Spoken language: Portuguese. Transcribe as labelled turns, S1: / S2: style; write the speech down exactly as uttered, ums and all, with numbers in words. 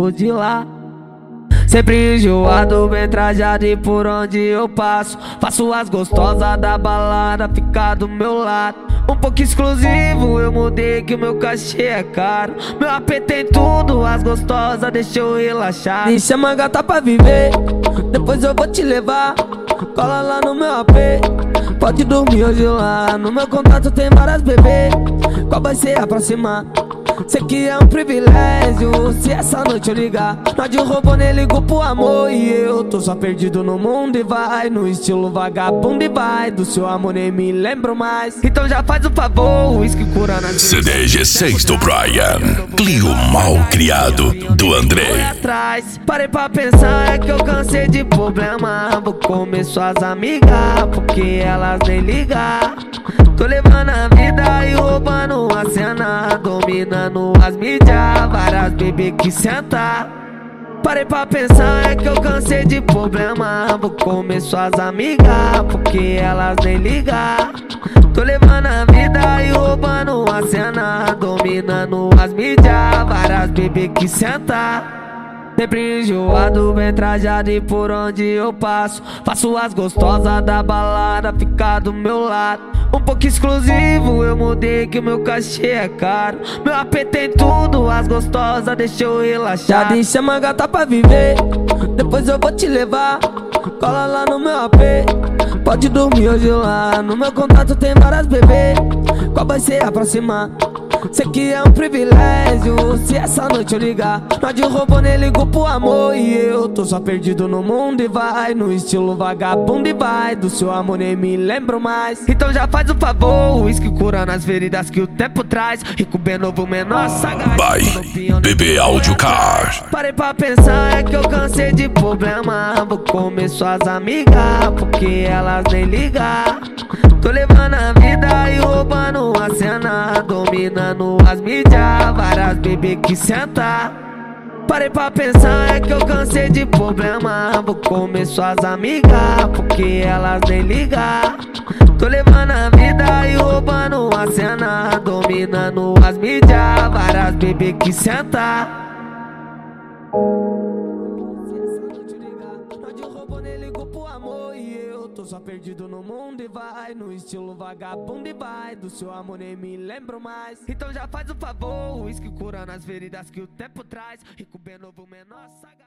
S1: sou de lá. Sempre enjoado, bem trajado e por onde eu passo faço as gostosas da balada ficar do meu lado. Um pouco exclusivo, eu mudei que o meu cachê é caro. Meu A P tem tudo, as gostosas deixa eu relaxar. Me chama gata pra viver, depois eu vou te levar. Cola lá no meu A P, pode dormir hoje lá. No meu contato tem várias bebês, qual vai ser a próxima? Sei que é um privilégio se essa noite eu ligar. Nós de robô nem ligo pro amor e eu tô só perdido no mundo e vai no estilo vagabundo e vai. Do seu amor nem me lembro mais. Então já faz o favor, uísque cura nas
S2: C D G seis do Brian, Clio mal criado do Andrei.
S1: Atrás, parei pra pensar, é que eu cansei de problema. Vou comer suas amigas, porque elas nem ligam. Tô levando a vida e roubando a cena, dominando as mídias, várias bebê que senta. Parei pra pensar, é que eu cansei de problema. Vou comer suas amigas, porque elas nem ligam. Tô levando a vida e roubando a cena, dominando as mídias, várias bebê que senta. Sempre enjoado, bem trajado e por onde eu passo faço as gostosas da balada ficar do meu lado. Um pouco exclusivo, eu mudei que o meu cachê é caro. Meu A P tem tudo, as gostosas deixa eu relaxar. Já me chama gata pra viver, depois eu vou te levar. Cola lá no meu A P, pode dormir hoje lá. No meu contato tem várias bebês, qual vai ser a próxima? Sei que é um privilégio se essa noite eu ligar. Nós de robô nem ligo pro amor e eu tô só perdido no mundo e vai no estilo vagabundo e vai. Do seu amor nem me lembro mais. Então já faz o favor, uísque cura nas feridas que o tempo traz. Rico bem novo, menor sagaz.
S2: By B B Audio Car.
S1: Parei pra pensar, é que eu cansei de problema. Vou comer suas amigas, porque elas nem ligam. Tô levando a vida e roubando a cena, dominando as mídias, várias bebê que senta. Parei pra pensar, é que eu cansei de problema. Vou comer suas amigas, porque elas nem ligam. Tô levando a vida e roubando a cena, dominando as mídias, várias bebê que senta. Tô só perdido no mundo e vai no estilo vagabundo e vai. Do seu amor nem me lembro mais. Então já faz o favor, uísque cura nas feridas que o tempo traz. Rico bem novo, menor sagaz.